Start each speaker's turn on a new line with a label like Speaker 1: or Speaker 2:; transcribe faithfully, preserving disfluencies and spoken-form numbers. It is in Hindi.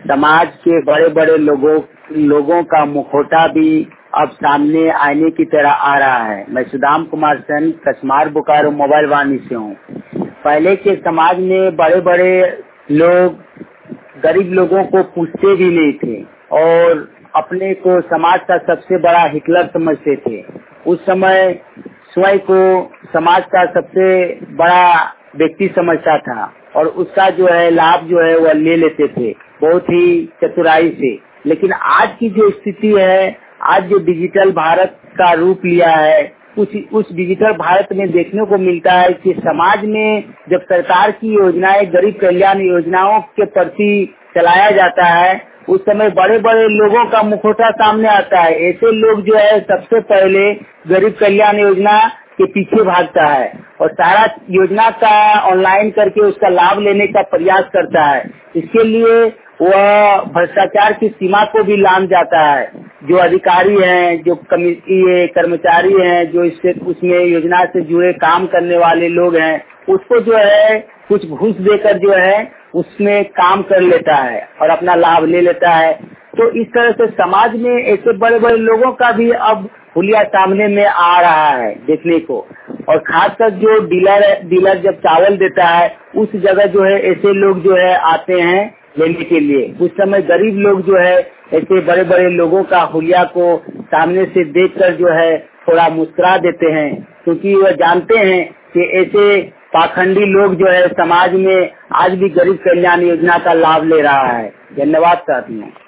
Speaker 1: समाज के बड़े बड़े लोगों लोगों का मुखौटा भी अब सामने आईने की तरह आ रहा है। मैं सुदाम कुमार सेन कस्मार बोकारो मोबाइल वाणी से हूँ। पहले के समाज में बड़े बड़े लोग गरीब लोगों को पूछते भी नहीं थे और अपने को समाज का सबसे बड़ा हिटलर समझते थे। उस समय स्वयं को समाज का सबसे बड़ा व्यक्ति समझता था और उसका जो है लाभ जो है वह ले लेते थे बहुत ही चतुराई से। लेकिन आज की जो स्थिति है, आज जो डिजिटल भारत का रूप लिया है, उस उस डिजिटल भारत में देखने को मिलता है कि समाज में जब सरकार की योजनाएं गरीब कल्याण योजनाओं के प्रति चलाया जाता है, उस समय बड़े बड़े लोगों का मुखौटा सामने आता है। ऐसे लोग जो है सबसे पहले गरीब कल्याण योजना के पीछे भागता है और सारा योजना का ऑनलाइन करके उसका लाभ लेने का प्रयास करता है। इसके लिए वह भ्रष्टाचार की सीमा को भी लांघ जाता है। जो अधिकारी हैं, जो कमिटी कर्मचारी हैं, जो इससे उसमें योजना से जुड़े काम करने वाले लोग हैं, उसको जो है कुछ घूस देकर जो है उसमें काम कर लेता है और अपना लाभ ले लेता है। तो इस तरह से समाज में ऐसे बड़े बड़े लोगों का भी अब हुलिया सामने में आ रहा है देखने को। और खासकर जो डीलर डीलर जब चावल देता है उस जगह जो है ऐसे लोग जो है आते हैं लेने के लिए। उस समय गरीब लोग जो है ऐसे बड़े बड़े लोगों का हुलिया को सामने से देखकर जो है थोड़ा मुस्कुरा देते हैं, क्योंकि वह जानते हैं कि ऐसे पाखंडी लोग जो है समाज में आज भी गरीब कल्याण योजना का लाभ ले रहा है। धन्यवाद साथियों।